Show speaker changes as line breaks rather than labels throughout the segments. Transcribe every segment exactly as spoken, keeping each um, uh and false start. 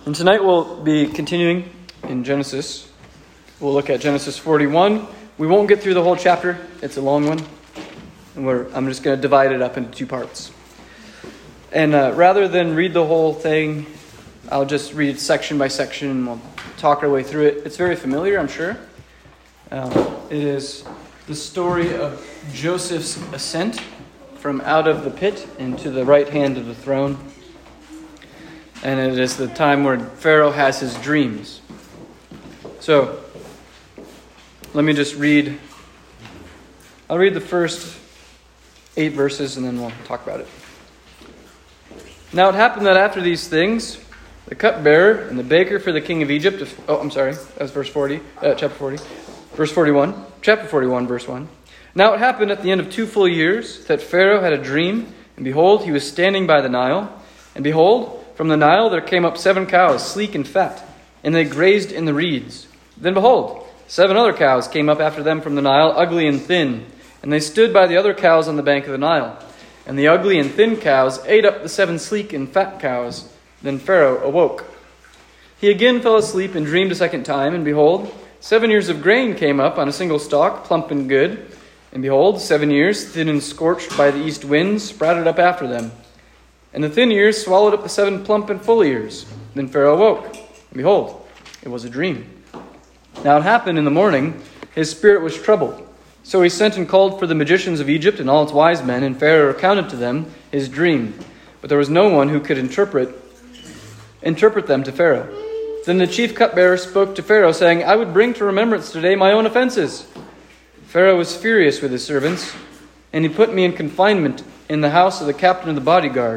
And tonight we'll be continuing in Genesis. We'll look at Genesis forty-one. We won't get through the whole chapter. It's a long one. And we're, I'm just going to divide it up into two parts. And uh, rather than read the whole thing, I'll just read section by section and we'll talk our way through it. It's very familiar, I'm sure. Uh, it is the story of Joseph's ascent from out of the pit into the right hand of the throne. And it is the time where Pharaoh has his dreams. So, let me just read. I'll read the first eight verses and then we'll talk about it. Now it happened that after these things, the cupbearer and the baker for the king of Egypt... Oh, I'm sorry. That was verse forty. Uh, chapter forty. Verse forty-one. Chapter forty-one, verse one. Now it happened at the end of two full years that Pharaoh had a dream, and behold, he was standing by the Nile. And behold, from the Nile there came up seven cows, sleek and fat, and they grazed in the reeds. Then behold, seven other cows came up after them from the Nile, ugly and thin, and they stood by the other cows on the bank of the Nile. And the ugly and thin cows ate up the seven sleek and fat cows. Then Pharaoh awoke. He again fell asleep and dreamed a second time, and behold, seven ears of grain came up on a single stalk, plump and good. And behold, seven ears, thin and scorched by the east wind, sprouted up after them. And the thin ears swallowed up the seven plump and full ears. Then Pharaoh awoke, and behold, it was a dream. Now it happened in the morning, his spirit was troubled. So he sent and called for the magicians of Egypt and all its wise men, and Pharaoh recounted to them his dream. But there was no one who could interpret, interpret them to Pharaoh. Then the chief cupbearer spoke to Pharaoh, saying, I would bring to remembrance today my own offenses. Pharaoh was furious with his servants, and he put me in confinement in the house of the captain of the bodyguard,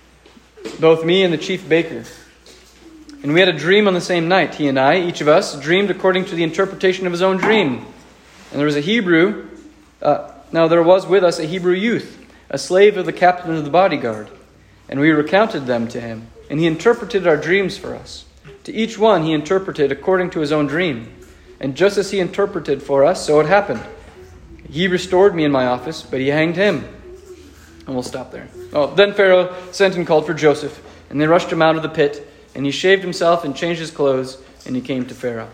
both me and the chief baker. And we had a dream on the same night, he and I, each of us, dreamed according to the interpretation of his own dream. And there was a Hebrew, uh, now there was with us a Hebrew youth, a slave of the captain of the bodyguard. And we recounted them to him, and he interpreted our dreams for us. To each one he interpreted according to his own dream. And just as he interpreted for us, so it happened. He restored me in my office, but he hanged him. And we'll stop there. Oh, then Pharaoh sent and called for Joseph, and they rushed him out of the pit, and he shaved himself and changed his clothes, and he came to Pharaoh.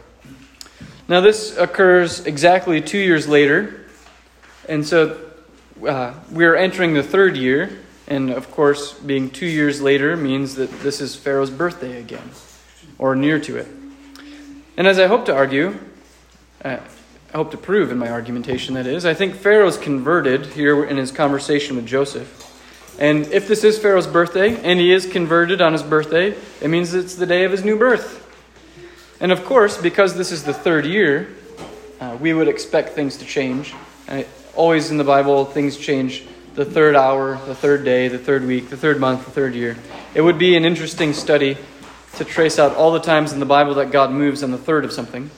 Now this occurs exactly two years later, and so uh, we're entering the third year, and of course being two years later means that this is Pharaoh's birthday again, or near to it. And as I hope to argue, uh, I hope to prove in my argumentation that is, I think Pharaoh's converted here in his conversation with Joseph. And if this is Pharaoh's birthday, and he is converted on his birthday, it means it's the day of his new birth. And of course, because this is the third year, uh, we would expect things to change. Uh, always in the Bible, things change the third hour, the third day, the third week, the third month, the third year. It would be an interesting study to trace out all the times in the Bible that God moves on the third of something.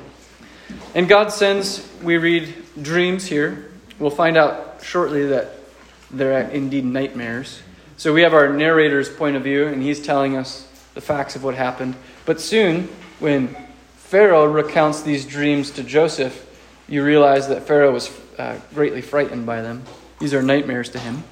And God sends, we read dreams here. We'll find out shortly that they're indeed nightmares. So we have our narrator's point of view, and he's telling us the facts of what happened. But soon, when Pharaoh recounts these dreams to Joseph, you realize that Pharaoh was uh, greatly frightened by them. These are nightmares to him.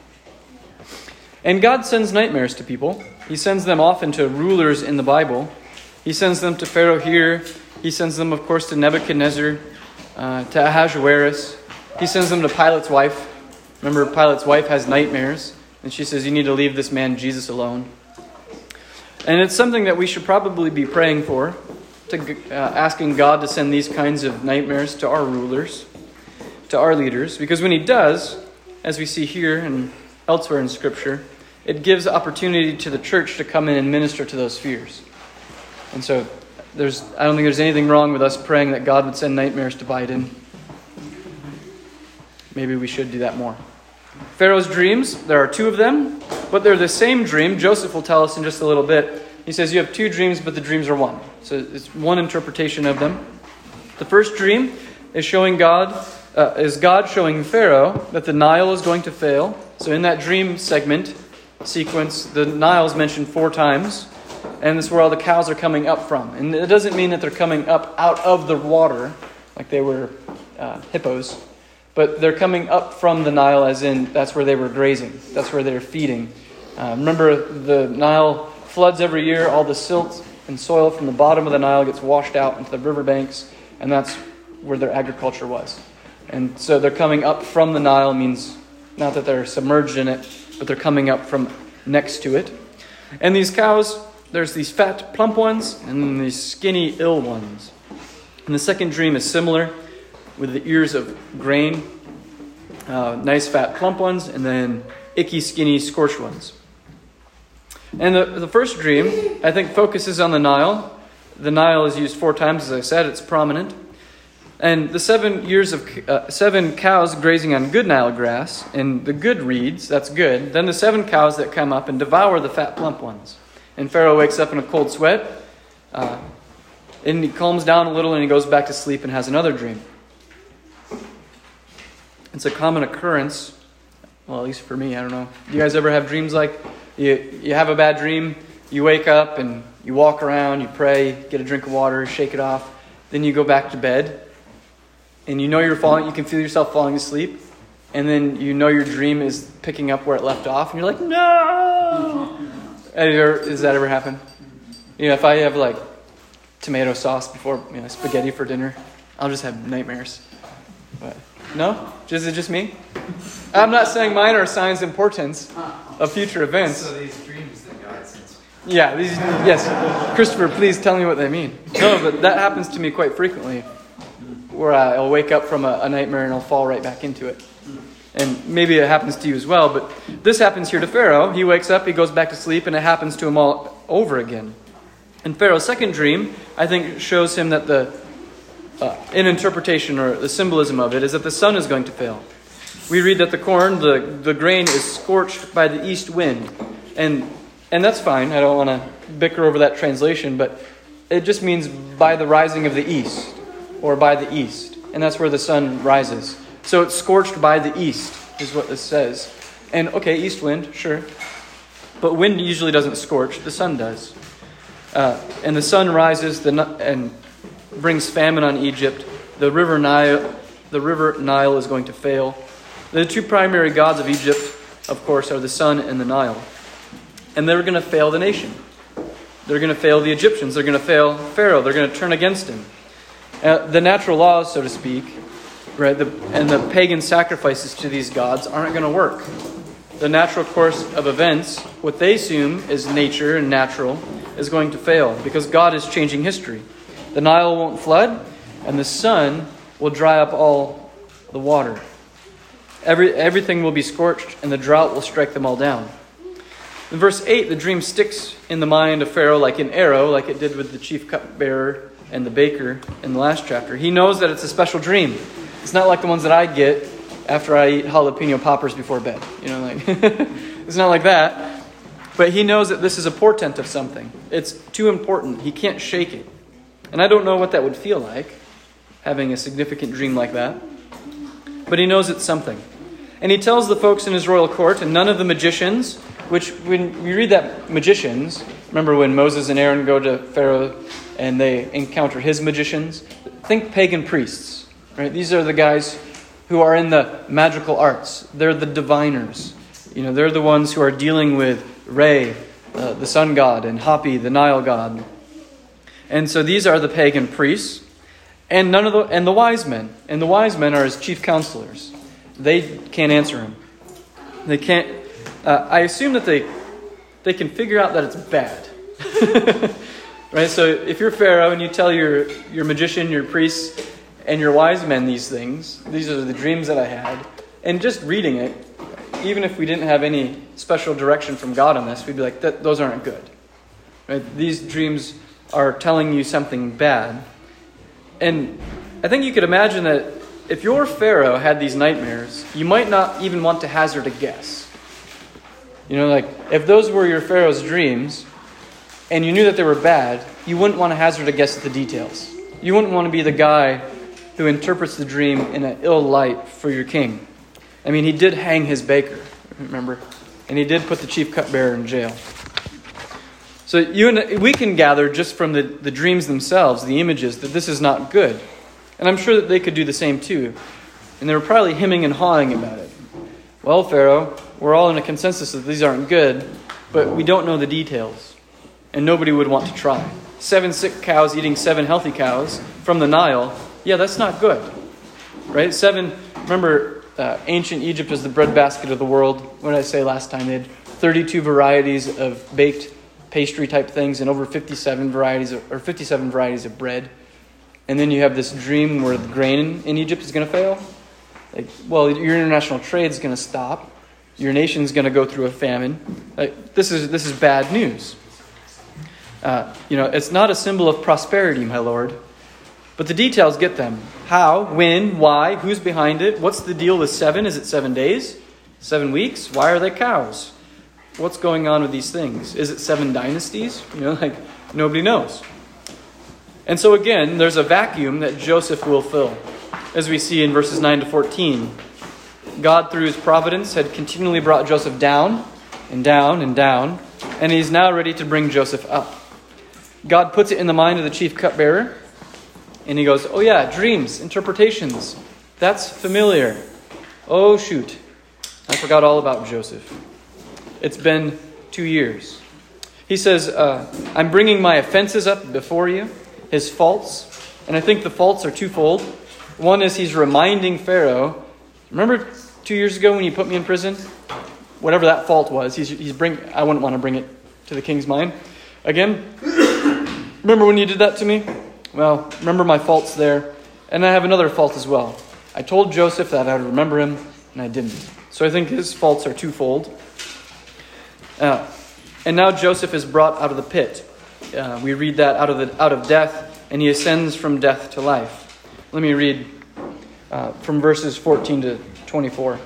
And God sends nightmares to people. He sends them often to rulers in the Bible. He sends them to Pharaoh here. He sends them, of course, to Nebuchadnezzar, uh, to Ahasuerus. He sends them to Pilate's wife. Remember, Pilate's wife has nightmares, and she says, you need to leave this man Jesus alone. And it's something that we should probably be praying for, to uh, asking God to send these kinds of nightmares to our rulers, to our leaders, because when he does, as we see here and elsewhere in Scripture, it gives opportunity to the church to come in and minister to those fears. And so, there's I don't think there's anything wrong with us praying that God would send nightmares to Biden. Maybe we should do that more. Pharaoh's dreams, there are two of them, but they're the same dream. Joseph will tell us in just a little bit. He says you have two dreams, but the dreams are one. So it's one interpretation of them. The first dream is showing God, uh, is God showing Pharaoh that the Nile is going to fail. So in that dream segment, sequence, the Nile is mentioned four times. And this is where all the cows are coming up from. And it doesn't mean that they're coming up out of the water, like they were uh, hippos. But they're coming up from the Nile, as in that's where they were grazing. That's where they're feeding. Uh, remember, the Nile floods every year. All the silt and soil from the bottom of the Nile gets washed out into the riverbanks, and that's where their agriculture was. And so they're coming up from the Nile means not that they're submerged in it, but they're coming up from next to it. And these cows, there's these fat, plump ones, and then these skinny, ill ones. And the second dream is similar, with the ears of grain, uh, nice, fat, plump ones, and then icky, skinny, scorched ones. And the, the first dream, I think, focuses on the Nile. The Nile is used four times, as I said. It's prominent. And the seven years of uh, seven cows grazing on good Nile grass and the good reeds, that's good. Then the seven cows that come up and devour the fat, plump ones. And Pharaoh wakes up in a cold sweat. Uh, and he calms down a little and he goes back to sleep and has another dream. It's a common occurrence. Well, at least for me, I don't know. Do you guys ever have dreams like you, you have a bad dream, you wake up and you walk around, you pray, get a drink of water, shake it off. Then you go back to bed. And you know you're falling, you can feel yourself falling asleep. And then you know your dream is picking up where it left off. And you're like, no! Does that ever happen? You know, if I have like tomato sauce before, you know, spaghetti for dinner, I'll just have nightmares. But no? Is it just me? I'm not saying mine are signs of importance of future events.
So these dreams that God sends.
Yeah, these, yes. Christopher, please tell me what they mean. No, but that happens to me quite frequently. Where I'll wake up from a, a nightmare and I'll fall right back into it. And maybe it happens to you as well, but this happens here to Pharaoh. He wakes up, he goes back to sleep, and it happens to him all over again. And Pharaoh's second dream, I think, shows him that the, uh, in interpretation or the symbolism of it, is that the sun is going to fail. We read that the corn, the, the grain is scorched by the east wind. And, and that's fine. I don't want to bicker over that translation, but it just means by the rising of the east. Or by the east. And that's where the sun rises. So it's scorched by the east, is what this says. And okay, east wind, sure. But wind usually doesn't scorch, the sun does. Uh, and the sun rises the, and brings famine on Egypt. The river Nile, the river Nile is going to fail. The two primary gods of Egypt, of course, are the sun and the Nile. And they're going to fail the nation. They're going to fail the Egyptians. They're going to fail Pharaoh. They're going to turn against him. Uh, the natural laws, so to speak, right, the, and the pagan sacrifices to these gods aren't going to work. The natural course of events, what they assume is nature and natural, is going to fail because God is changing history. The Nile won't flood, and the sun will dry up all the water. Every, everything will be scorched, and the drought will strike them all down. In verse eight, the dream sticks in the mind of Pharaoh like an arrow, like it did with the chief cupbearer and the baker in the last chapter. He knows that it's a special dream. It's not like the ones that I get after I eat jalapeno poppers before bed. You know, like it's not like that. But he knows that this is a portent of something. It's too important. He can't shake it. And I don't know what that would feel like, having a significant dream like that. But he knows it's something. And he tells the folks in his royal court, and none of the magicians, which when we read that magicians, remember when Moses and Aaron go to Pharaoh and they encounter his magicians? Think pagan priests, right? These are the guys who are in the magical arts. They're the diviners. You know, they're the ones who are dealing with Re, uh, the sun god, and Hapi, the Nile god. And so these are the pagan priests, and none of the and the wise men. And the wise men are his chief counselors. They can't answer him. They can't. Uh, I assume that they they can figure out that it's bad. Right, so if you're Pharaoh and you tell your, your magician, your priests, and your wise men these things, these are the dreams that I had, and just reading it, even if we didn't have any special direction from God on this, we'd be like, that, those aren't good. Right? These dreams are telling you something bad. And I think you could imagine that if your Pharaoh had these nightmares, you might not even want to hazard a guess. You know, like, if those were your Pharaoh's dreams, and you knew that they were bad, you wouldn't want to hazard a guess at the details. You wouldn't want to be the guy who interprets the dream in an ill light for your king. I mean, he did hang his baker, remember? And he did put the chief cupbearer in jail. So you and we can gather just from the, the dreams themselves, the images, that this is not good. And I'm sure that they could do the same too. And they were probably hemming and hawing about it. Well, Pharaoh, we're all in a consensus that these aren't good, but we don't know the details. And nobody would want to try. seven sick cows eating seven healthy cows from the Nile, yeah, that's not good, right? Seven, remember, uh, ancient Egypt was the breadbasket of the world. What did I say last time? They had thirty-two varieties of baked pastry type things and over fifty-seven varieties of, or fifty-seven varieties of bread. And then you have this dream where the grain in Egypt is going to fail. Like, well, your international trade is going to stop. Your nation's going to go through a famine. Like, this is this is bad news. Uh, you know, it's not a symbol of prosperity, my Lord. But the details get them. How, when, why, who's behind it? What's the deal with seven? Is it seven days? Seven weeks? Why are they cows? What's going on with these things? Is it seven dynasties? You know, like, nobody knows. And so again, there's a vacuum that Joseph will fill. As we see in verses nine to fourteen. God, through his providence, had continually brought Joseph down and down and down. And he's now ready to bring Joseph up. God puts it in the mind of the chief cupbearer. And he goes, oh yeah, dreams, interpretations. That's familiar. Oh shoot. I forgot all about Joseph. It's been two years. He says, uh, I'm bringing my offenses up before you, his faults. And I think the faults are twofold. One is he's reminding Pharaoh, remember two years ago when you put me in prison? Whatever that fault was, he's, he's bring. I wouldn't want to bring it to the king's mind. Again, remember when you did that to me? Well, remember my faults there. And I have another fault as well. I told Joseph that I would remember him, and I didn't. So I think his faults are twofold. Uh, and now Joseph is brought out of the pit. Uh, we read that out of the out of death, and he ascends from death to life. Let me read uh, from verses fourteen to twenty-four.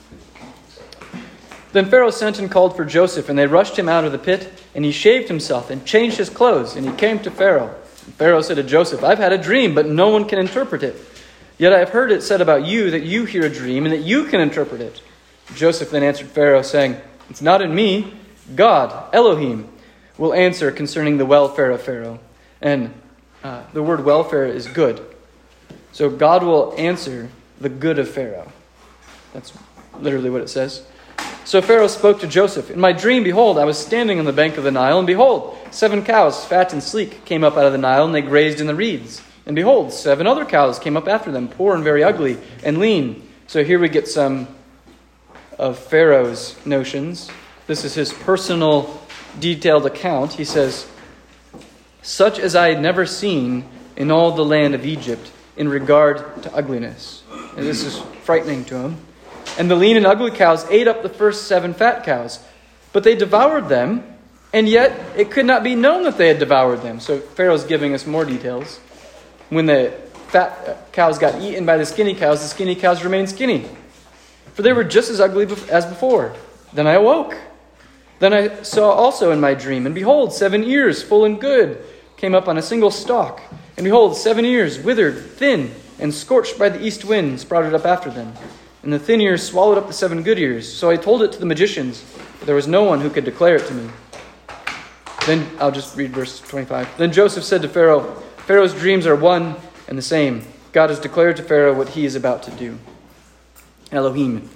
Then Pharaoh sent and called for Joseph, and they rushed him out of the pit, and he shaved himself and changed his clothes, and he came to Pharaoh. And Pharaoh said to Joseph, I've had a dream, but no one can interpret it. Yet I have heard it said about you that you hear a dream and that you can interpret it. Joseph then answered Pharaoh, saying, it's not in me. God, Elohim, will answer concerning the welfare of Pharaoh. And uh, the word welfare is good. So God will answer the good of Pharaoh. That's literally what it says. So Pharaoh spoke to Joseph. In my dream, behold, I was standing on the bank of the Nile, and behold, seven cows, fat and sleek, came up out of the Nile, and they grazed in the reeds. And behold, seven other cows came up after them, poor and very ugly and lean. So here we get some of Pharaoh's notions. This is his personal, detailed account. He says, such as I had never seen in all the land of Egypt in regard to ugliness. And this is frightening to him. And the lean and ugly cows ate up the first seven fat cows. But they devoured them, and yet it could not be known that they had devoured them. So Pharaoh's giving us more details. When the fat cows got eaten by the skinny cows, the skinny cows remained skinny. For they were just as ugly as before. Then I awoke. Then I saw also in my dream, and behold, seven ears, full and good, came up on a single stalk. And behold, seven ears, withered, thin, and scorched by the east wind, sprouted up after them. And the thin ears swallowed up the seven good ears. So I told it to the magicians, but there was no one who could declare it to me. Then, I'll just read verse twenty-five. Then Joseph said to Pharaoh, Pharaoh's dreams are one and the same. God has declared to Pharaoh what he is about to do. Elohim.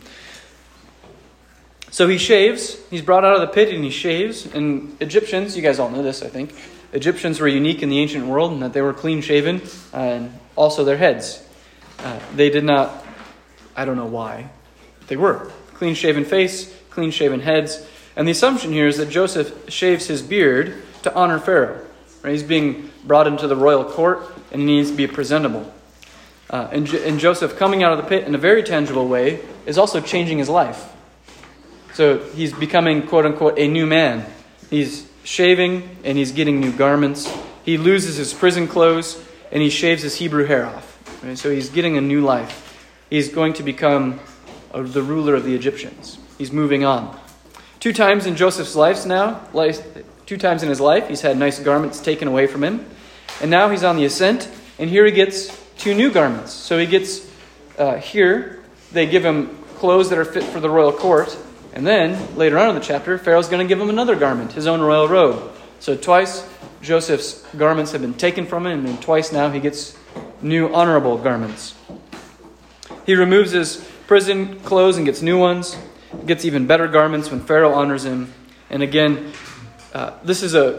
So he shaves. He's brought out of the pit and he shaves. And Egyptians, you guys all know this, I think. Egyptians were unique in the ancient world in that they were clean shaven, uh, and also their heads. Uh, they did not, I don't know why, they were. Clean shaven face, clean shaven heads. And the assumption here is that Joseph shaves his beard to honor Pharaoh. Right? He's being brought into the royal court and he needs to be presentable. Uh, and, J- and Joseph coming out of the pit in a very tangible way is also changing his life. So he's becoming, quote unquote, a new man. He's shaving and he's getting new garments. He loses his prison clothes and he shaves his Hebrew hair off. Right? So he's getting a new life. He's going to become uh, the ruler of the Egyptians. He's moving on. Two times in Joseph's life now, life, two times in his life, he's had nice garments taken away from him. And now he's on the ascent, and here he gets two new garments. So he gets, uh, here, they give him clothes that are fit for the royal court. And then, later on in the chapter, Pharaoh's going to give him another garment, his own royal robe. So twice, Joseph's garments have been taken from him, and twice now he gets new honorable garments. He removes his prison clothes and gets new ones. Gets even better garments when Pharaoh honors him. And again, uh, this is a,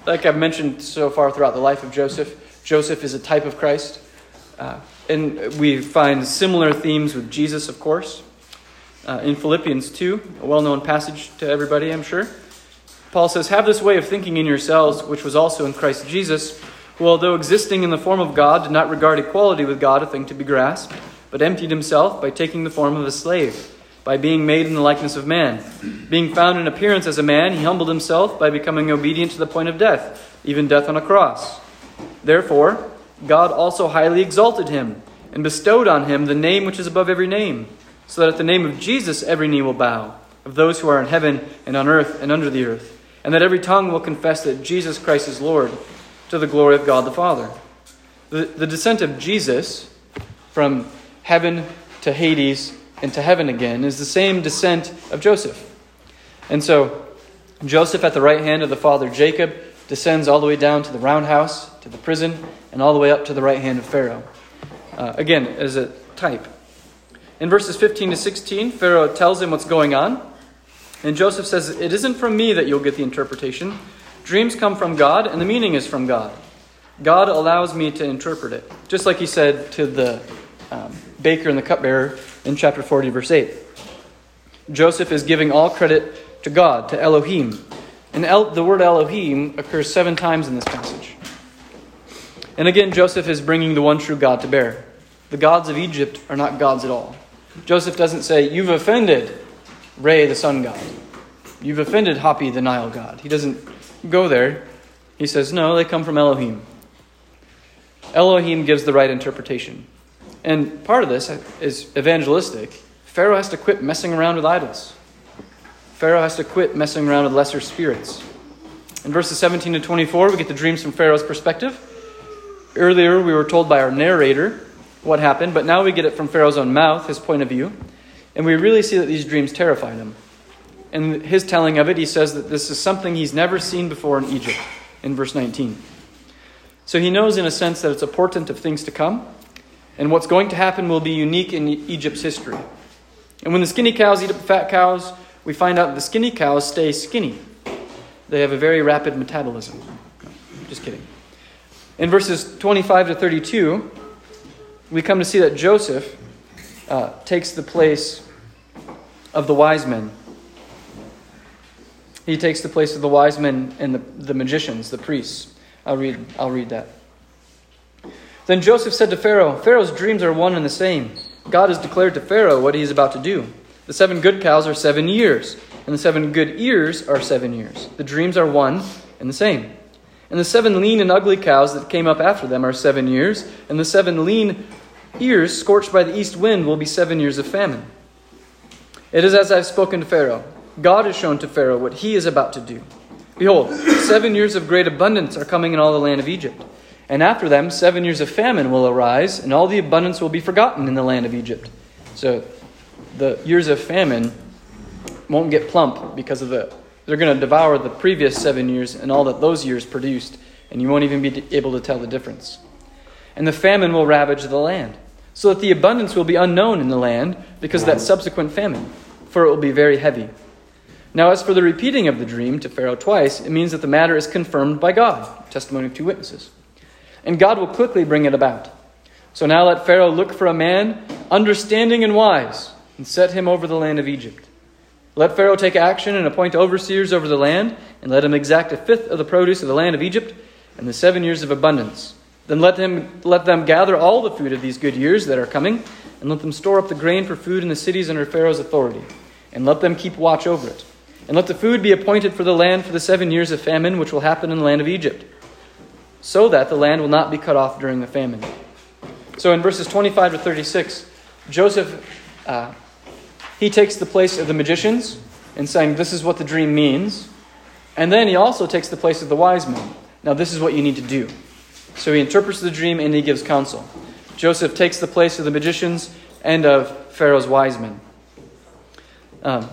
like I've mentioned so far throughout the life of Joseph, Joseph is a type of Christ. Uh, and we find similar themes with Jesus, of course. Uh, in Philippians two, a well-known passage to everybody, I'm sure, Paul says, "Have this way of thinking in yourselves, which was also in Christ Jesus, who, although existing in the form of God, did not regard equality with God a thing to be grasped, but emptied himself by taking the form of a slave, by being made in the likeness of man. Being found in appearance as a man, he humbled himself by becoming obedient to the point of death, even death on a cross. Therefore, God also highly exalted him, and bestowed on him the name which is above every name, so that at the name of Jesus every knee will bow, of those who are in heaven and on earth and under the earth, and that every tongue will confess that Jesus Christ is Lord, to the glory of God the Father." The, the descent of Jesus from heaven to Hades and to heaven again is the same descent of Joseph. And so Joseph at the right hand of the father Jacob descends all the way down to the roundhouse, to the prison, and all the way up to the right hand of Pharaoh. Uh, again, as a type. In verses fifteen to sixteen, Pharaoh tells him what's going on. And Joseph says, "It isn't from me that you'll get the interpretation. Dreams come from God, and the meaning is from God. God allows me to interpret it." Just like he said to the um, baker and the cupbearer in chapter forty, verse eight. Joseph is giving all credit to God, to Elohim. And El- the word Elohim occurs seven times in this passage. And again, Joseph is bringing the one true God to bear. The gods of Egypt are not gods at all. Joseph doesn't say, "You've offended Re, the sun god. You've offended Hapi, the Nile god." He doesn't go there. He says, no, they come from Elohim. Elohim gives the right interpretation. And part of this is evangelistic. Pharaoh has to quit messing around with idols. Pharaoh has to quit messing around with lesser spirits. In verses seventeen to twenty-four, we get the dreams from Pharaoh's perspective. Earlier, we were told by our narrator what happened, but now we get it from Pharaoh's own mouth, his point of view. And we really see that these dreams terrified him. In his telling of it, he says that this is something he's never seen before in Egypt, in verse nineteen. So he knows in a sense that it's a portent of things to come, and what's going to happen will be unique in Egypt's history. And when the skinny cows eat up the fat cows, we find out that the skinny cows stay skinny. They have a very rapid metabolism. Just kidding. In verses twenty-five to thirty-two, we come to see that Joseph uh, takes the place of the wise men. He takes the place of the wise men and the, the magicians, the priests. I'll read, I'll read that. Then Joseph said to Pharaoh, "Pharaoh's dreams are one and the same. God has declared to Pharaoh what he is about to do. The seven good cows are seven years, and the seven good ears are seven years. The dreams are one and the same. And the seven lean and ugly cows that came up after them are seven years, and the seven lean ears scorched by the east wind will be seven years of famine. It is as I've spoken to Pharaoh. God has shown to Pharaoh what he is about to do. Behold, seven years of great abundance are coming in all the land of Egypt. And after them, seven years of famine will arise, and all the abundance will be forgotten in the land of Egypt." So the years of famine won't get plump because of the, they're going to devour the previous seven years and all that those years produced, and you won't even be able to tell the difference. "And the famine will ravage the land, so that the abundance will be unknown in the land because of that subsequent famine, for it will be very heavy. Now, as for the repeating of the dream to Pharaoh twice, it means that the matter is confirmed by God, testimony of two witnesses. And God will quickly bring it about. So now let Pharaoh look for a man understanding and wise, and set him over the land of Egypt. Let Pharaoh take action and appoint overseers over the land, and let him exact a fifth of the produce of the land of Egypt, and the seven years of abundance. Then let him let them gather all the food of these good years that are coming, and let them store up the grain for food in the cities under Pharaoh's authority, and let them keep watch over it. And let the food be appointed for the land for the seven years of famine which will happen in the land of Egypt, so that the land will not be cut off during the famine." So in verses twenty-five to thirty-six, Joseph, uh, he takes the place of the magicians in saying this is what the dream means. And then he also takes the place of the wise men. Now this is what you need to do. So he interprets the dream and he gives counsel. Joseph takes the place of the magicians and of Pharaoh's wise men. Um,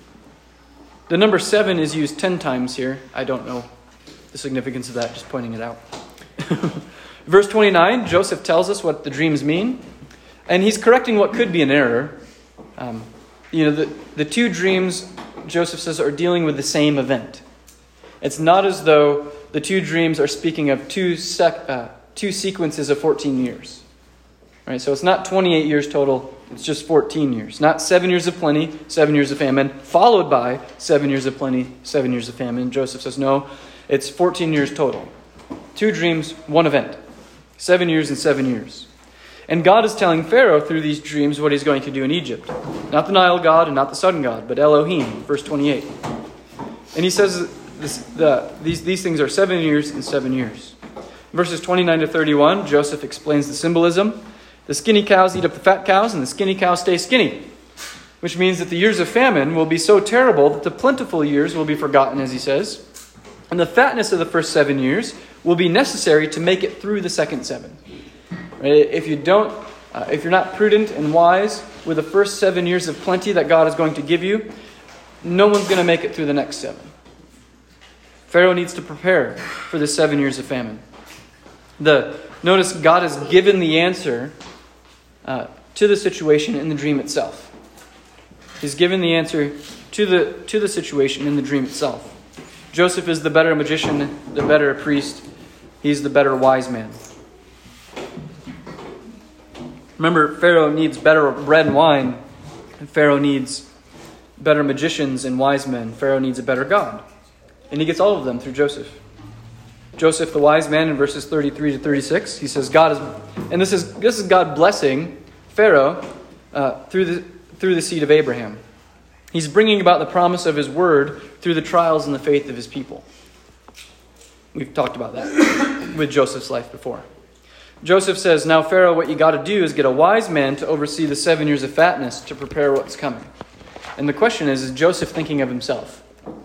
the number seven is used ten times here. I don't know the significance of that, just pointing it out. Verse twenty-nine, Joseph tells us what the dreams mean, and he's correcting what could be an error. Um, you know, the, the two dreams, Joseph says, are dealing with the same event. It's not as though the two dreams are speaking of two sec, uh, two sequences of fourteen years. Right? So it's not twenty-eight years total, it's just fourteen years. Not seven years of plenty, seven years of famine, followed by seven years of plenty, seven years of famine. Joseph says, no, it's fourteen years total. Two dreams, one event. Seven years and seven years. And God is telling Pharaoh through these dreams what he's going to do in Egypt. Not the Nile god and not the sun god, but Elohim, verse twenty-eight. And he says this, the, these, these things are seven years and seven years. Verses twenty-nine to thirty-one, Joseph explains the symbolism. The skinny cows eat up the fat cows, and the skinny cows stay skinny. Which means that the years of famine will be so terrible that the plentiful years will be forgotten, as he says. And the fatness of the first seven years will be necessary to make it through the second seven. Right? If you don't, uh, if you're not prudent and wise with the first seven years of plenty that God is going to give you, no one's going to make it through the next seven. Pharaoh needs to prepare for the seven years of famine. The notice God has given the answer uh, to the situation in the dream itself. He's given the answer to the to the situation in the dream itself. Joseph is the better magician, the better priest. He's the better wise man. Remember, Pharaoh needs better bread and wine, and Pharaoh needs better magicians and wise men. Pharaoh needs a better God. And he gets all of them through Joseph. Joseph, the wise man, in verses thirty-three to thirty-six, he says, God is, and this is this is God blessing Pharaoh uh, through the through the seed of Abraham. He's bringing about the promise of his word through the trials and the faith of his people. We've talked about that with Joseph's life before. Joseph says, now Pharaoh, what you got to do is get a wise man to oversee the seven years of fatness to prepare what's coming. And the question is, is Joseph thinking of himself?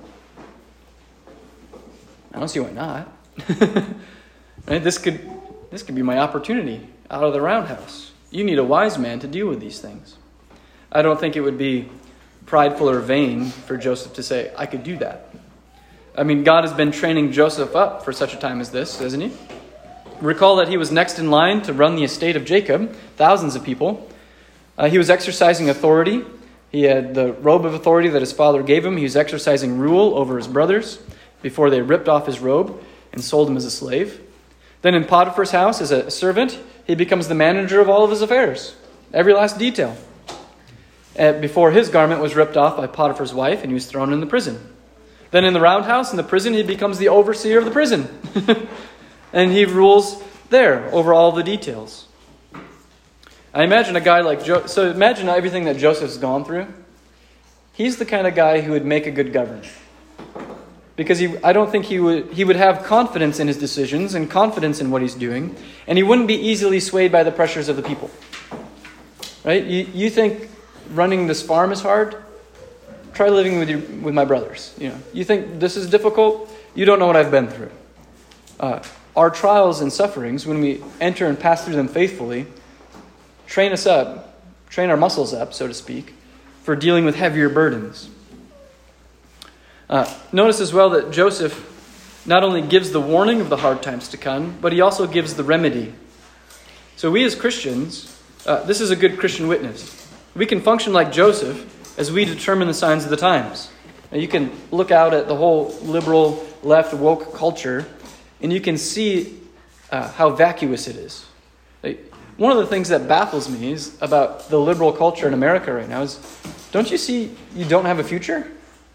I don't see why not. Right? This could this could be my opportunity out of the roundhouse. You need a wise man to deal with these things. I don't think it would be prideful or vain for Joseph to say, I could do that. I mean, God has been training Joseph up for such a time as this, hasn't he? Recall that he was next in line to run the estate of Jacob, thousands of people. Uh, he was exercising authority. He had the robe of authority that his father gave him. He was exercising rule over his brothers before they ripped off his robe and sold him as a slave. Then in Potiphar's house, as a servant, he becomes the manager of all of his affairs, every last detail. Uh, before his garment was ripped off by Potiphar's wife and he was thrown in the prison. Then in the roundhouse, in the prison, he becomes the overseer of the prison. And he rules there over all the details. I imagine a guy like Joseph. So imagine everything that Joseph's gone through. He's the kind of guy who would make a good governor. Because he, I don't think he would he would have confidence in his decisions and confidence in what he's doing. And he wouldn't be easily swayed by the pressures of the people. Right? You, you think running this farm is hard? Try living with your, with my brothers. You know, you think this is difficult? You don't know what I've been through. Uh, our trials and sufferings, when we enter and pass through them faithfully, train us up, train our muscles up, so to speak, for dealing with heavier burdens. Uh, notice as well that Joseph not only gives the warning of the hard times to come, but he also gives the remedy. So we as Christians, uh, this is a good Christian witness. We can function like Joseph as we determine the signs of the times. Now you can look out at the whole liberal, left, woke culture, and you can see uh, how vacuous it is. Like, one of the things that baffles me is about the liberal culture in America right now is, don't you see you don't have a future?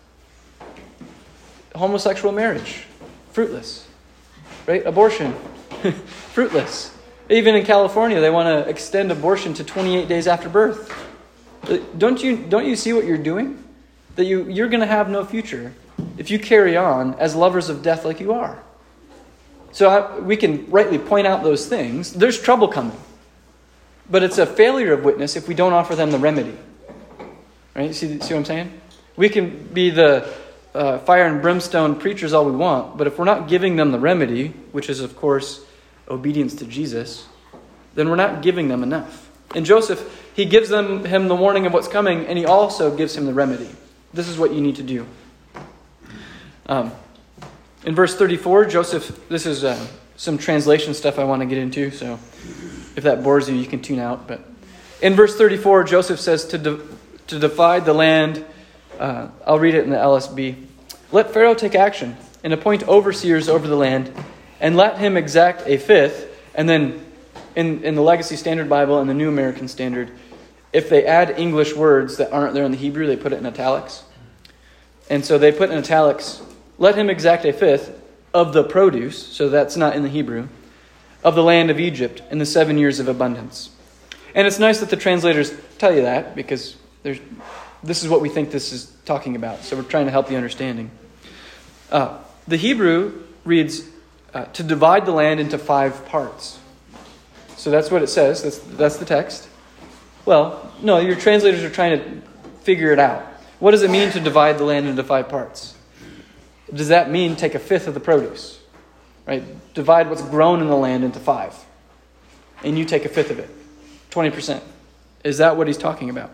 Homosexual marriage, fruitless. Right? Abortion, fruitless. Even in California, they want to extend abortion to twenty-eight days after birth. Don't you don't you see what you're doing? That you, you're going to have no future if you carry on as lovers of death like you are. So I, we can rightly point out those things. There's trouble coming. But it's a failure of witness if we don't offer them the remedy. Right? See, see what I'm saying? We can be the uh, fire and brimstone preachers all we want, but if we're not giving them the remedy, which is, of course, obedience to Jesus, then we're not giving them enough. And Joseph, he gives them him the warning of what's coming, and he also gives him the remedy. This is what you need to do. Um, in verse thirty-four, Joseph, this is uh, some translation stuff I want to get into, so if that bores you, you can tune out. But in verse thirty-four, Joseph says to di- to divide the land. Uh, I'll read it in the L S B. Let Pharaoh take action and appoint overseers over the land, and let him exact a fifth. And then in, in the Legacy Standard Bible and the New American Standard, if they add English words that aren't there in the Hebrew, they put it in italics. And so they put in italics, let him exact a fifth of the produce, so that's not in the Hebrew, of the land of Egypt in the seven years of abundance. And it's nice that the translators tell you that, because there's, this is what we think this is talking about. So we're trying to help the understanding. Uh, the Hebrew reads, uh, to divide the land into five parts. So that's what it says. That's, that's the text. Well, no, your translators are trying to figure it out. What does it mean to divide the land into five parts? Does that mean take a fifth of the produce? Right? Divide what's grown in the land into five. And you take a fifth of it. twenty percent. Is that what he's talking about?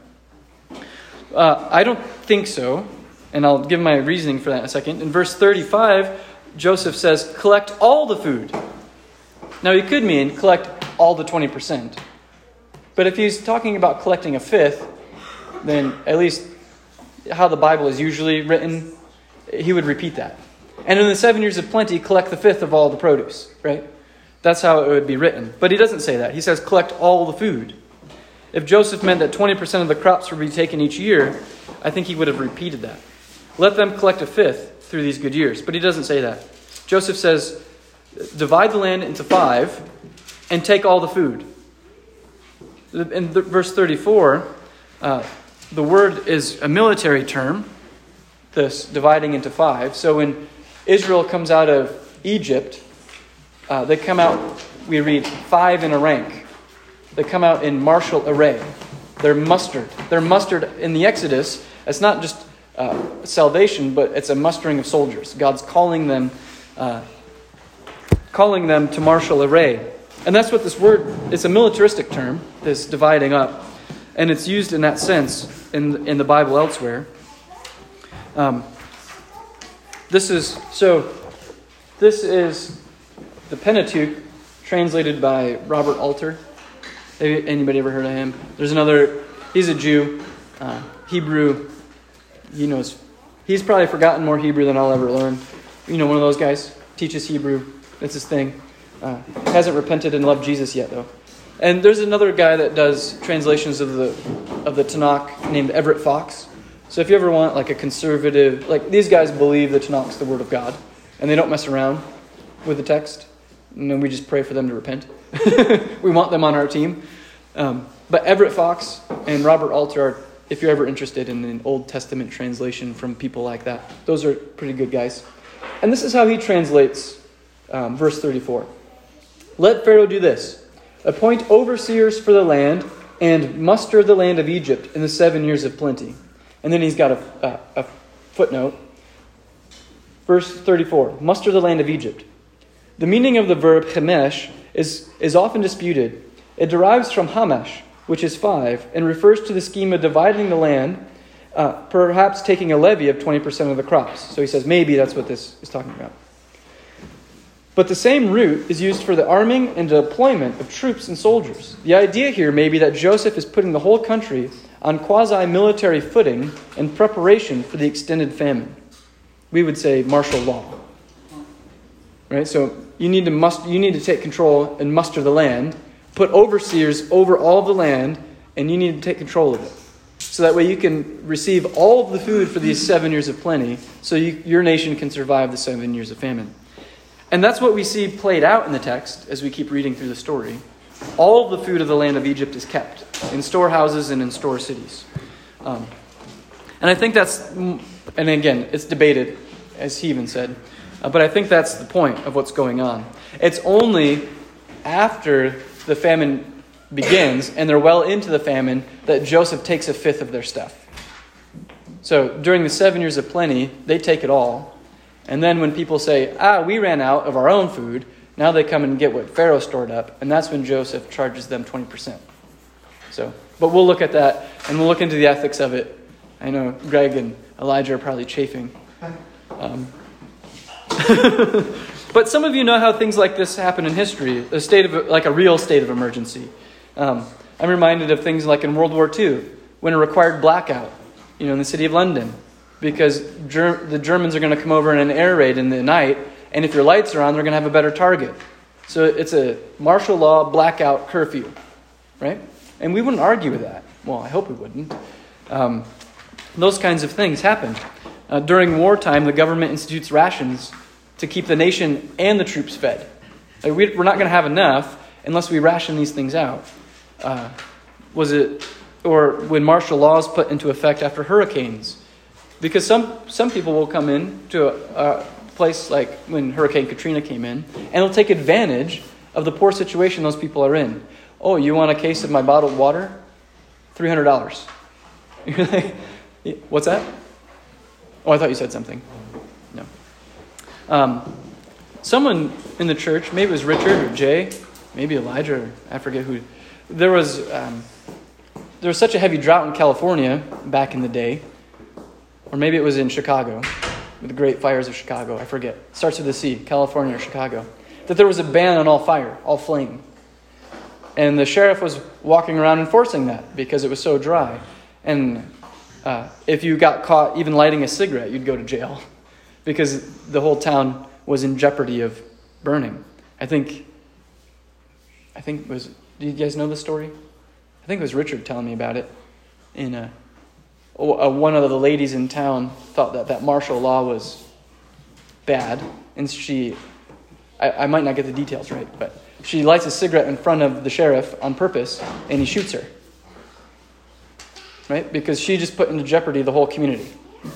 Uh, I don't think so. And I'll give my reasoning for that in a second. In verse thirty-five, Joseph says, collect all the food. Now, he could mean collect all the twenty percent. But if he's talking about collecting a fifth, then at least how the Bible is usually written, he would repeat that. And in the seven years of plenty, collect the fifth of all the produce, right? That's how it would be written. But he doesn't say that. He says collect all the food. If Joseph meant that twenty percent of the crops would be taken each year, I think he would have repeated that. Let them collect a fifth through these good years. But he doesn't say that. Joseph says, divide the land into five and take all the food. In verse thirty-four, uh, the word is a military term, this dividing into five. So when Israel comes out of Egypt, uh, they come out, we read, five in a rank. They come out in martial array. They're mustered. They're mustered in the Exodus. It's not just uh, salvation, but it's a mustering of soldiers. God's calling them, uh, calling them to martial array. And that's what this word, it's a militaristic term, this dividing up. And it's used in that sense in, in the Bible elsewhere. Um, this is, so, this is the Pentateuch translated by Robert Alter. Have anybody ever heard of him? There's another, he's a Jew, uh, Hebrew, he knows, he's probably forgotten more Hebrew than I'll ever learn. You know, one of those guys, teaches Hebrew, that's his thing. Uh, hasn't repented and loved Jesus yet, though. And there's another guy that does translations of the of the Tanakh named Everett Fox. So if you ever want like a conservative, like these guys believe the Tanakh's the Word of God, and they don't mess around with the text. And then we just pray for them to repent. We want them on our team. Um, but Everett Fox and Robert Alter are, if you're ever interested in an Old Testament translation from people like that, those are pretty good guys. And this is how he translates um, verse thirty-four. Let Pharaoh do this. Appoint overseers for the land and muster the land of Egypt in the seven years of plenty. And then he's got a, a, a footnote. Verse thirty-four. Muster the land of Egypt. The meaning of the verb chemesh is, is often disputed. It derives from hamash, which is five, and refers to the scheme of dividing the land, uh, perhaps taking a levy of twenty percent of the crops. So he says maybe that's what this is talking about. But the same root is used for the arming and deployment of troops and soldiers. The idea here may be that Joseph is putting the whole country on quasi-military footing in preparation for the extended famine. We would say martial law. Right? So you need to must you need to take control and muster the land, put overseers over all of the land, and you need to take control of it. So that way you can receive all of the food for these seven years of plenty, so you, your nation can survive the seven years of famine. And that's what we see played out in the text as we keep reading through the story. All of the food of the land of Egypt is kept in storehouses and in store cities. Um, and I think that's, and again, it's debated, as he even said, uh, but I think that's the point of what's going on. It's only after the famine begins and they're well into the famine that Joseph takes a fifth of their stuff. So during the seven years of plenty, they take it all. And then when people say, ah, we ran out of our own food, now they come and get what Pharaoh stored up. And that's when Joseph charges them twenty percent. So, but we'll look at that and we'll look into the ethics of it. I know Greg and Elijah are probably chafing. Um, but some of you know how things like this happen in history, a state of like a real state of emergency. Um, I'm reminded of things like in World War Two, when it required blackout, you know, in the city of London. because Ger- the Germans are going to come over in an air raid in the night, and if your lights are on, they're going to have a better target. So it's a martial law blackout curfew, right? And we wouldn't argue with that. Well, I hope we wouldn't. Um, those kinds of things happen. Uh, during wartime, the government institutes rations to keep the nation and the troops fed. Like we, we're not going to have enough unless we ration these things out. Uh, was it, or when martial law is put into effect after hurricanes? Because some, some people will come in to a, a place like when Hurricane Katrina came in, and they'll take advantage of the poor situation those people are in. Oh, you want a case of my bottled water? three hundred dollars. You're like, what's that? Oh, I thought you said something. No. Um, someone in the church, maybe it was Richard or Jay, maybe Elijah, or I forget who. There was um, there was such a heavy drought in California back in the day, or maybe it was in Chicago, with the Great Fires of Chicago. I forget. It starts with a C, California or Chicago. That there was a ban on all fire, all flame. And the sheriff was walking around enforcing that because it was so dry. And uh, if you got caught even lighting a cigarette, you'd go to jail because the whole town was in jeopardy of burning. I think, I think it was, do you guys know the story? I think it was Richard telling me about it. In a, a, one of the ladies in town thought that that martial law was bad. And she, I, I might not get the details right, but she lights a cigarette in front of the sheriff on purpose, and he shoots her. Right? Because she just put into jeopardy the whole community.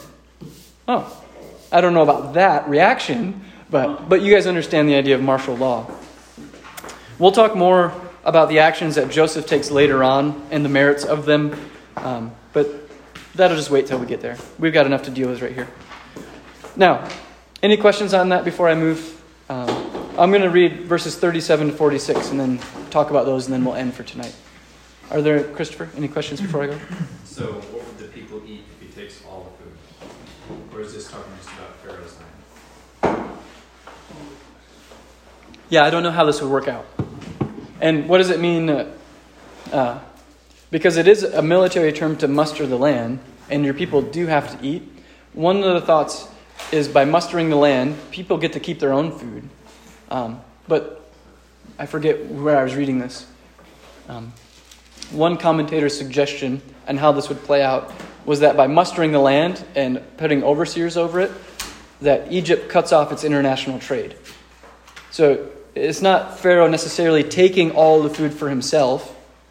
Oh, I don't know about that reaction, but, but you guys understand the idea of martial law. We'll talk more about the actions that Joseph takes later on and the merits of them, um, but that'll just wait till we get there. We've got enough to deal with right here. Now, any questions on that before I move? Um, I'm going to read verses thirty-seven to forty-six and then talk about those, and then we'll end for tonight. Are there, Christopher, any questions before I go?
So what would the people eat if he takes all the food? Or is this talking just about Pharaoh's time?
Yeah, I don't know how this would work out. And what does it mean? Uh, uh, because it is a military term to muster the land, and your people do have to eat. One of the thoughts is by mustering the land, people get to keep their own food. Um, but I forget where I was reading this. Um, one commentator's suggestion on how this would play out was that by mustering the land and putting overseers over it, that Egypt cuts off its international trade. So it's not Pharaoh necessarily taking all the food for himself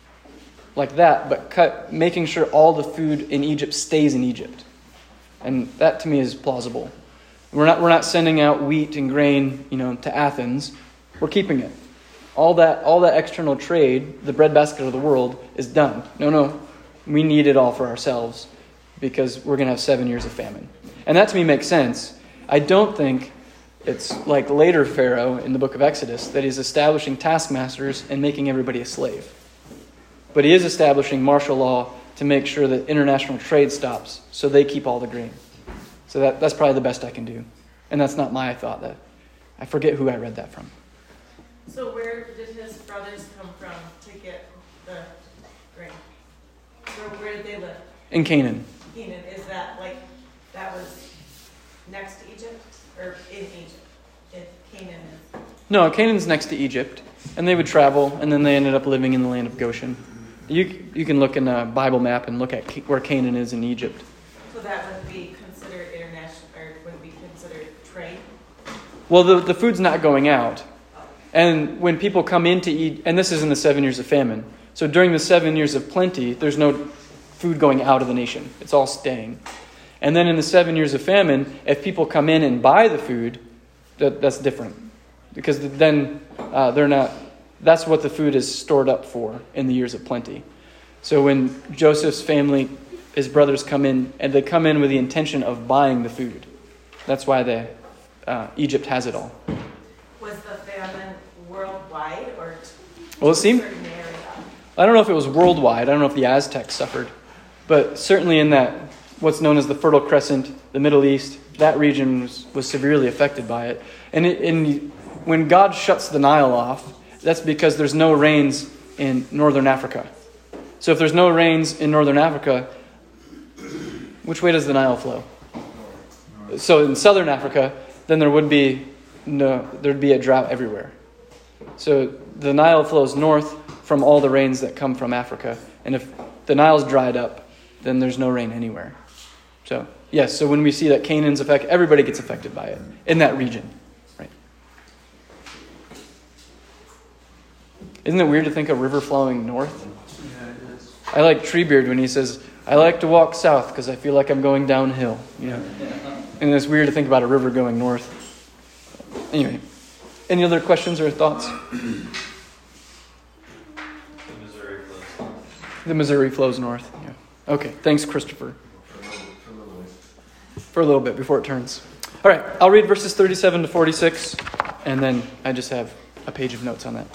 like that, but cut, making sure all the food in Egypt stays in Egypt. And that to me is plausible. We're not we're not sending out wheat and grain, you know, to Athens. We're keeping it. All that all that external trade, the breadbasket of the world, is done. No, no. We need it all for ourselves because we're going to have seven years of famine. And that to me makes sense. I don't think it's like later Pharaoh in the book of Exodus that he's establishing taskmasters and making everybody a slave. But he is establishing martial law to make sure that international trade stops so they keep all the grain. So that, that's probably the best I can do. And that's not my thought. That I forget who I read that from.
So where did his brothers come from to get the grain? Where, where did they live?
In Canaan.
Canaan. Is that like, that was next to Egypt? Or in Egypt? In Canaan is...
No, Canaan's next to Egypt. And they would travel, and then they ended up living in the land of Goshen. You you can look in a Bible map and look at where Canaan is in Egypt.
So that would be considered international, or would be considered trade?
Well, the, the food's not going out. And when people come in to eat, and this is in the seven years of famine. So during the seven years of plenty, there's no food going out of the nation. It's all staying. And then in the seven years of famine, if people come in and buy the food, that, that's different. Because then uh, they're not, that's what the food is stored up for in the years of plenty. So when Joseph's family, his brothers come in, and they come in with the intention of buying the food. That's why the, uh, Egypt has it all.
Was the famine worldwide or
Well, it seemed,
a certain area?
I don't know if it was worldwide. I don't know if the Aztecs suffered. But certainly in that, what's known as the Fertile Crescent, the Middle East, that region was, was severely affected by it. And it, in, when God shuts the Nile off, that's because there's no rains in northern Africa. So if there's no rains in northern Africa, which way does the Nile flow? So in southern Africa, then there would be no, there'd be a drought everywhere. So the Nile flows north from all the rains that come from Africa. And if the Nile's dried up, then there's no rain anywhere. So, yes, so when we see that Canaan's effect, everybody gets affected by it in that region. Right? Isn't it weird to think of river flowing north?
Yeah, it is.
I like Treebeard when he says, I like to walk south because I feel like I'm going downhill. You know? And it's weird to think about a river going north. Anyway, any other questions or thoughts?
The Missouri flows north.
The Missouri flows north. Yeah. Okay, thanks, Christopher.
For a little, for a little ways.
For a little bit before it turns. All right, I'll read verses thirty-seven to forty-six, and then I just have a page of notes on that.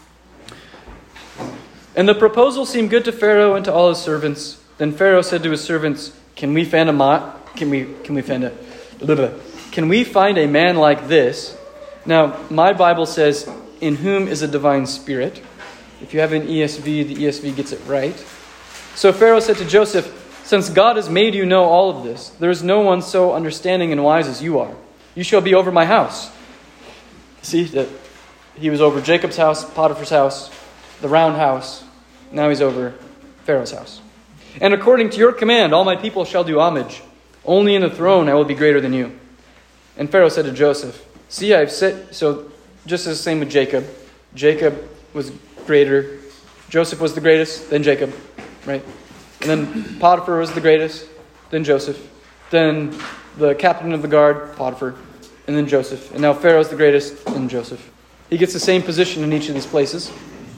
And the proposal seemed good to Pharaoh and to all his servants. Then Pharaoh said to his servants, "Can we find a ma- Can we? Can we find a? Can we find a man like this?" Now, my Bible says, "In whom is a divine spirit." If you have an E S V, the E S V gets it right. So Pharaoh said to Joseph, "Since God has made you know all of this, there is no one so understanding and wise as you are. You shall be over my house." See that he was over Jacob's house, Potiphar's house, the round house. Now he's over Pharaoh's house. "And according to your command, all my people shall do homage. Only in the throne I will be greater than you." And Pharaoh said to Joseph, "See, I've set..." So just as the same with Jacob. Jacob was greater. Joseph was the greatest, then Jacob, right? And then Potiphar was the greatest, then Joseph. Then the captain of the guard, Potiphar, and then Joseph. And now Pharaoh's the greatest, and Joseph. He gets the same position in each of these places.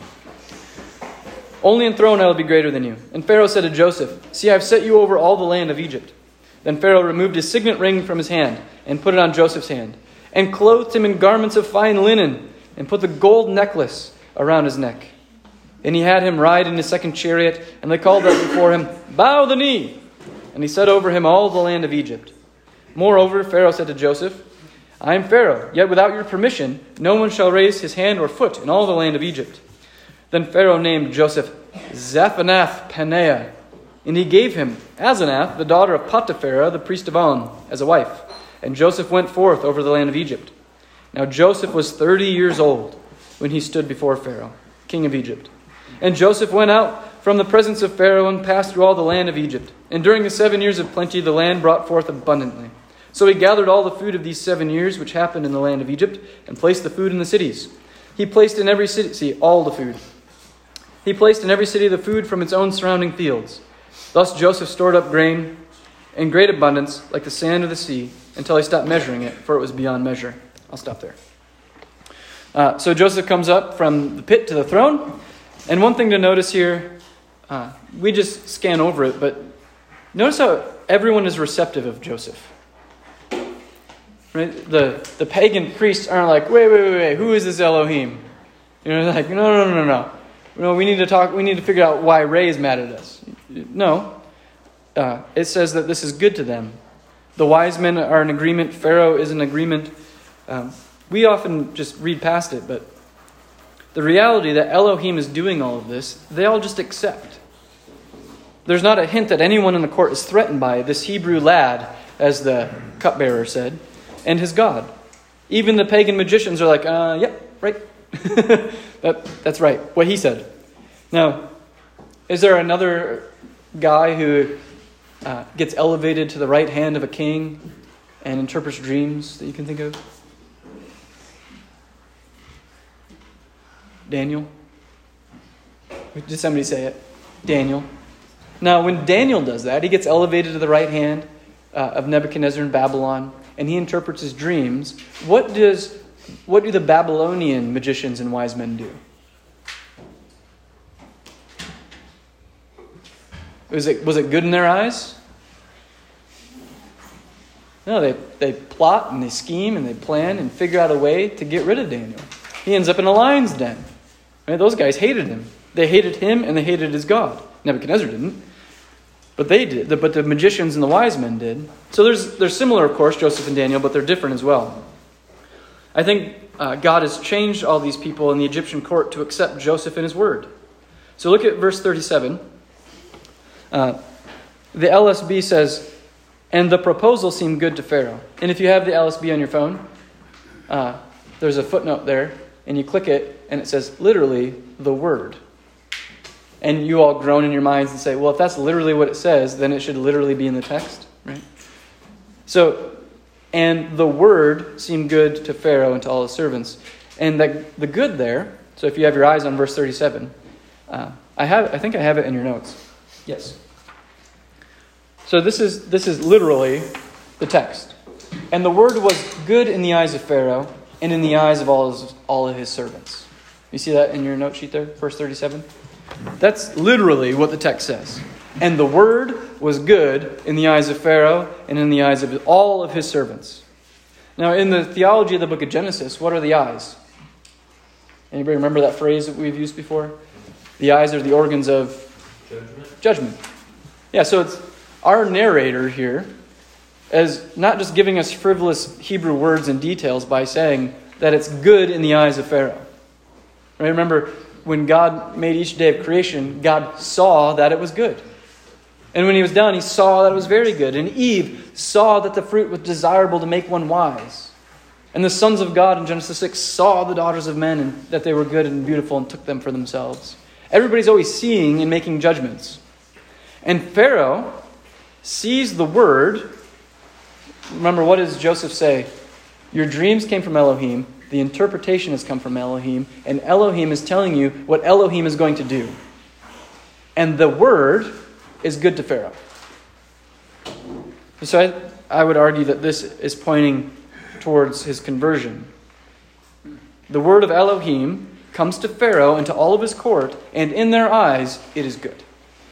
"Only in throne I will be greater than you." And Pharaoh said to Joseph, "See, I have set you over all the land of Egypt." Then Pharaoh removed his signet ring from his hand and put it on Joseph's hand, and clothed him in garments of fine linen, and put the gold necklace around his neck. Then he had him ride in his second chariot, and they called out before him, "Bow the knee!" And he set over him all the land of Egypt. Moreover, Pharaoh said to Joseph, "I am Pharaoh, yet without your permission, no one shall raise his hand or foot in all the land of Egypt." Then Pharaoh named Joseph Zaphanath Paneah, and he gave him Asenath, the daughter of Potiphar, the priest of On, as a wife. And Joseph went forth over the land of Egypt. Now Joseph was thirty years old when he stood before Pharaoh, king of Egypt. And Joseph went out from the presence of Pharaoh and passed through all the land of Egypt. And during the seven years of plenty, the land brought forth abundantly. So he gathered all the food of these seven years which happened in the land of Egypt, and placed the food in the cities. He placed in every city, see, all the food. He placed in every city the food from its own surrounding fields. Thus Joseph stored up grain in great abundance, like the sand of the sea, until he stopped measuring it, for it was beyond measure. I'll stop there. Uh, so Joseph comes up from the pit to the throne. And one thing to notice here, uh, we just scan over it, but notice how everyone is receptive of Joseph. Right? The the pagan priests aren't like, wait, wait, wait, wait, who is this Elohim? You know, they're like, no, no, no, no, no. No, we need to talk. We need to figure out why Ray is mad at us. No, uh, it says that this is good to them. The wise men are in agreement. Pharaoh is in agreement. Um, we often just read past it, but the reality that Elohim is doing all of this, they all just accept. There's not a hint that anyone in the court is threatened by this Hebrew lad, as the cupbearer said, and his God. Even the pagan magicians are like, uh, yep, right. that, that's right, what he said. Now, is there another guy who uh, gets elevated to the right hand of a king and interprets dreams that you can think of? Daniel? Did somebody say it? Daniel. Now, when Daniel does that, he gets elevated to the right hand uh, of Nebuchadnezzar in Babylon, and he interprets his dreams. What does, what do the Babylonian magicians and wise men do? Was it, was it good in their eyes? No, they, they plot and they scheme and they plan and figure out a way to get rid of Daniel. He ends up in a lion's den. Right? Those guys hated him. They hated him and they hated his God. Nebuchadnezzar didn't. But they did. But the magicians and the wise men did. So there's they're similar, of course, Joseph and Daniel, but they're different as well. I think uh, God has changed all these people in the Egyptian court to accept Joseph and his word. So look at verse thirty-seven. Uh, the L S B says, And the proposal seemed good to Pharaoh. And if you have the L S B on your phone, uh, there's a footnote there, and you click it, and it says, literally, the word. And you all groan in your minds and say, well, if that's literally what it says, then it should literally be in the text, right? So, and the word seemed good to Pharaoh and to all his servants. And the, the good there, so if you have your eyes on verse thirty-seven, uh, I have, I think I have it in your notes. Yes. So this is this is literally the text. And the word was good in the eyes of Pharaoh and in the eyes of all his, all of his servants. You see that in your note sheet there, verse thirty-seven? That's literally what the text says. And the word was good in the eyes of Pharaoh and in the eyes of all of his servants. Now, in the theology of the book of Genesis, what are the eyes? Anybody remember that phrase that we've used before? The eyes are the organs of
Judgment.
Judgment. Yeah, so it's our narrator here as not just giving us frivolous Hebrew words and details by saying that it's good in the eyes of Pharaoh. Right? Remember, when God made each day of creation, God saw that it was good. And when he was done, he saw that it was very good. And Eve saw that the fruit was desirable to make one wise. And the sons of God in Genesis six saw the daughters of men and that they were good and beautiful and took them for themselves. Everybody's always seeing and making judgments. And Pharaoh sees the word. Remember, what does Joseph say? Your dreams came from Elohim. The interpretation has come from Elohim. And Elohim is telling you what Elohim is going to do. And the word is good to Pharaoh. So I, I would argue that this is pointing towards his conversion. The word of Elohim comes to Pharaoh and to all of his court, and in their eyes, it is good.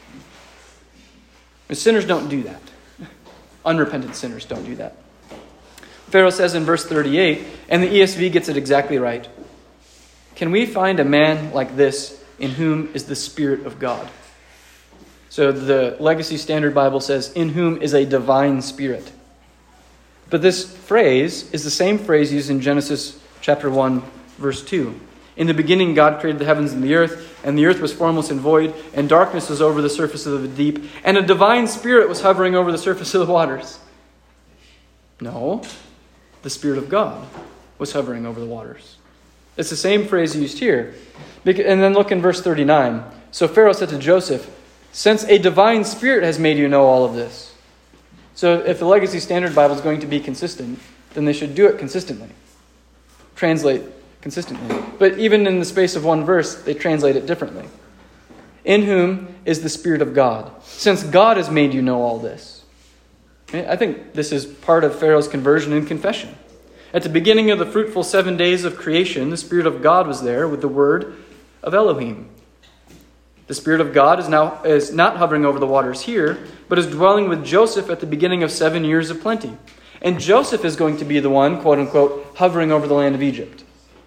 But sinners don't do that. Unrepentant sinners don't do that. Pharaoh says in verse thirty-eight, and the E S V gets it exactly right. Can we find a man like this in whom is the Spirit of God? So the Legacy Standard Bible says, in whom is a divine spirit. But this phrase is the same phrase used in Genesis chapter one, verse two. In the beginning, God created the heavens and the earth, and the earth was formless and void, and darkness was over the surface of the deep, and a divine spirit was hovering over the surface of the waters. No, the Spirit of God was hovering over the waters. It's the same phrase used here. And then look in verse thirty-nine. So Pharaoh said to Joseph, since a divine spirit has made you know all of this. So if the Legacy Standard Bible is going to be consistent, then they should do it consistently. Translate consistently. But even in the space of one verse, they translate it differently. In whom is the Spirit of God, since God has made you know all this. I think this is part of Pharaoh's conversion and confession. At the beginning of the fruitful seven days of creation, the Spirit of God was there with the word of Elohim. The Spirit of God is now is not hovering over the waters here, but is dwelling with Joseph at the beginning of seven years of plenty. And Joseph is going to be the one, quote unquote, hovering over the land of Egypt.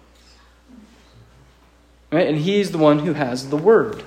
Right? And he's the one who has the word.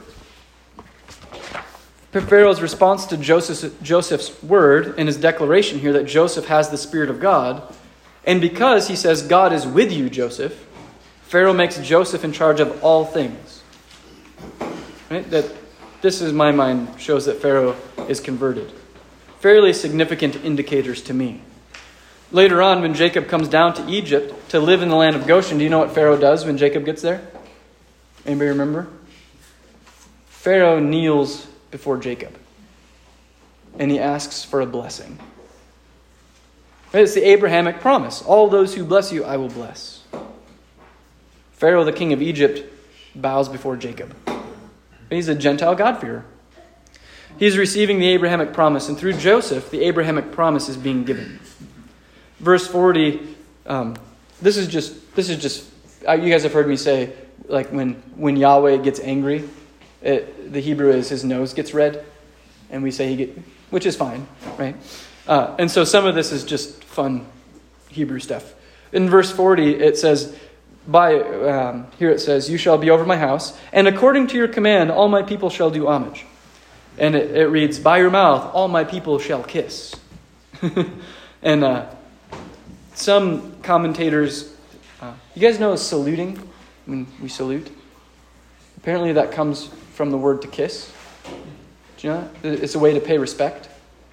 Pharaoh's response to Joseph's, Joseph's word and his declaration here that Joseph has the Spirit of God, and because he says, God is with you, Joseph, Pharaoh makes Joseph in charge of all things. Right? That this, in my mind, shows that Pharaoh is converted. Fairly significant indicators to me. Later on, when Jacob comes down to Egypt to live in the land of Goshen, do you know what Pharaoh does when Jacob gets there? Anybody remember? Pharaoh kneels before Jacob, and he asks for a blessing. Right? It's the Abrahamic promise. All those who bless you, I will bless. Pharaoh, the king of Egypt, bows before Jacob. He's a Gentile God-fearer. He's receiving the Abrahamic promise, and through Joseph, the Abrahamic promise is being given. Verse forty. Um, this is just. This is just. Uh, you guys have heard me say, like when when Yahweh gets angry, it, the Hebrew is his nose gets red, and we say he get, which is fine, right? Uh, and so some of this is just fun Hebrew stuff. In verse forty, it says, By um, here it says, you shall be over my house, and according to your command, all my people shall do homage. And it, it reads, by your mouth, all my people shall kiss. and uh, some commentators, uh, you guys know saluting, when we salute? Apparently that comes from the word to kiss. Do you know that? It's a way to pay respect.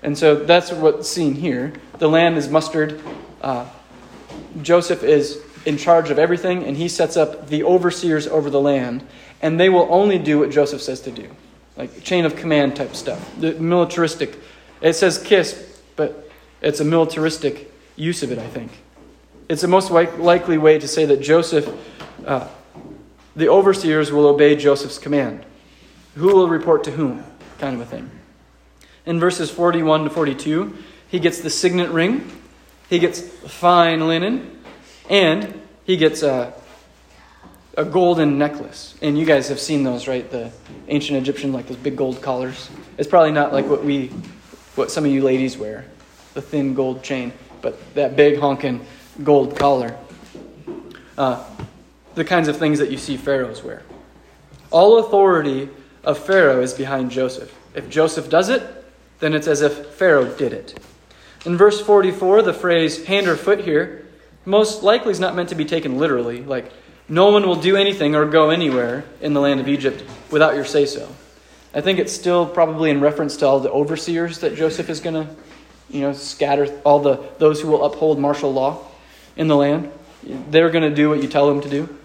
And so that's what's seen here. The land is mustered. Uh, Joseph is in charge of everything, and he sets up the overseers over the land, and they will only do what Joseph says to do. Like chain of command type stuff. The militaristic. It says kiss, but it's a militaristic use of it, I think. It's the most li- likely way to say that Joseph, uh, the overseers will obey Joseph's command. Who will report to whom? Kind of a thing. In verses forty-one to forty-two, he gets the signet ring, he gets fine linen, and he gets a, a golden necklace. And you guys have seen those, right? The ancient Egyptian, like those big gold collars. It's probably not like what we, what some of you ladies wear, the thin gold chain, but that big honking gold collar. Uh, the kinds of things that you see pharaohs wear. All authority of Pharaoh is behind Joseph. If Joseph does it, then it's as if Pharaoh did it. In verse forty-four, the phrase hand or foot here most likely is not meant to be taken literally. Like, no one will do anything or go anywhere in the land of Egypt without your say-so. I think it's still probably in reference to all the overseers that Joseph is going to, you know, scatter, all the those who will uphold martial law in the land. They're going to do what you tell them to do.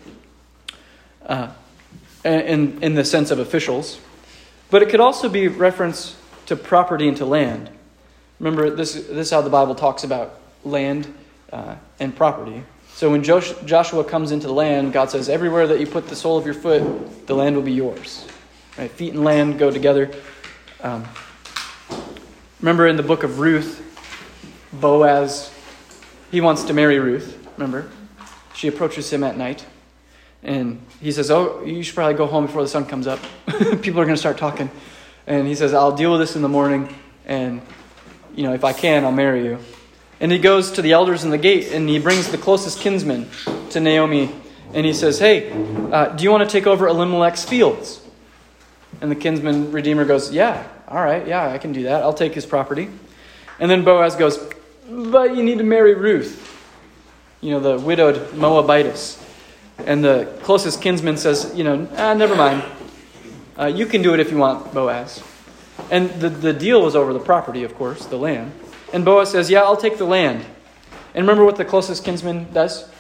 Uh, in, in the sense of officials. But it could also be reference to property and to land. Remember, this, this is how the Bible talks about land uh, and property. So when Josh, Joshua comes into the land, God says, everywhere that you put the sole of your foot, the land will be yours. Right? Feet and land go together. Um, remember in the book of Ruth, Boaz, he wants to marry Ruth, remember? She approaches him at night. And he says, oh, you should probably go home before the sun comes up. People are going to start talking. And he says, I'll deal with this in the morning. And, you know, if I can, I'll marry you. And he goes to the elders in the gate, and he brings the closest kinsman to Naomi. And he says, hey, uh, do you want to take over Elimelech's fields? And the kinsman redeemer goes, yeah, all right, yeah, I can do that. I'll take his property. And then Boaz goes, but you need to marry Ruth, you know, the widowed Moabitess. And the closest kinsman says, you know, ah, never mind. Uh, you can do it if you want, Boaz. And the, the deal was over the property, of course, the land. And Boaz says, yeah, I'll take the land. And remember what the closest kinsman does?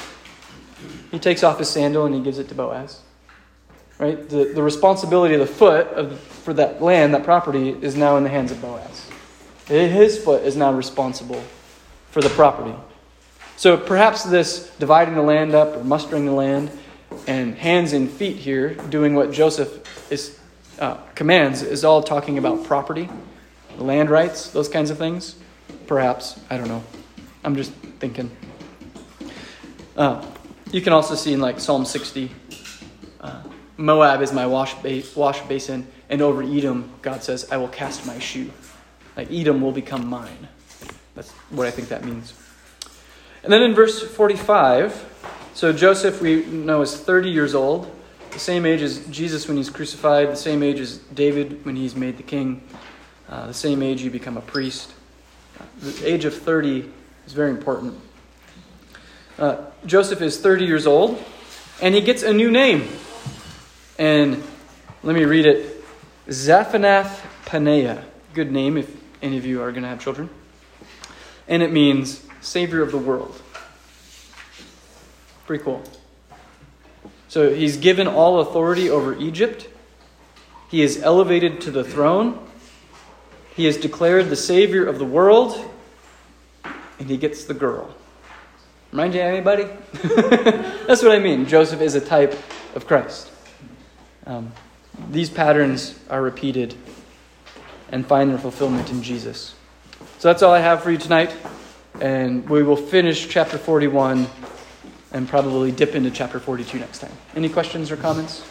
He takes off his sandal and he gives it to Boaz. Right? The, the responsibility of the foot of, for that land, that property, is now in the hands of Boaz. His foot is now responsible for the property. So perhaps this dividing the land up or mustering the land and hands and feet here, doing what Joseph is uh, commands, is all talking about property, land rights, those kinds of things. Perhaps. I don't know. I'm just thinking. Uh, you can also see in like Psalm sixty, uh, Moab is my wash, ba- wash basin, and over Edom, God says, I will cast my shoe. Like Edom will become mine. That's what I think that means. And then in verse forty-five, so Joseph, we know, is thirty years old, the same age as Jesus when he's crucified, the same age as David when he's made the king, uh, the same age you become a priest. The age of thirty is very important. Uh, Joseph is thirty years old, and he gets a new name. And let me read it. Zaphanath Paneah. Good name if any of you are going to have children. And it means Savior of the world. Pretty cool. So he's given all authority over Egypt. He is elevated to the throne. He is declared the Savior of the world. And he gets the girl. Remind you of anybody? That's what I mean. Joseph is a type of Christ. Um, these patterns are repeated and find their fulfillment in Jesus. So that's all I have for you tonight. And we will finish chapter forty-one and probably dip into chapter forty-two next time. Any questions or comments?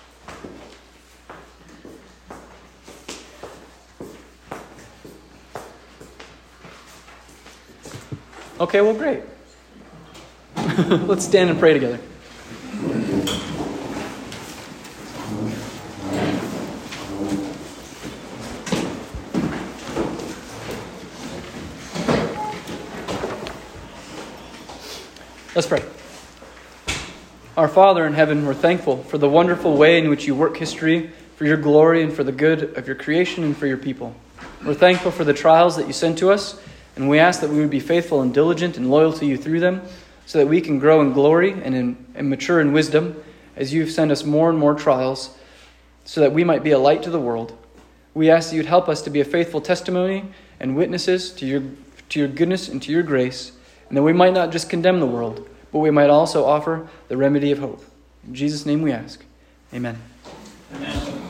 Okay, well, great. Let's stand and pray together. Let's pray. Our Father in heaven, we're thankful for the wonderful way in which you work history, for your glory and for the good of your creation and for your people. We're thankful for the trials that you send to us, and we ask that we would be faithful and diligent and loyal to you through them, so that we can grow in glory and, in, and mature in wisdom as you've sent us more and more trials, so that we might be a light to the world. We ask that you'd help us to be a faithful testimony and witnesses to your, to your goodness and to your grace, and that we might not just condemn the world, but we might also offer the remedy of hope. In Jesus' name we ask. Amen.
Amen.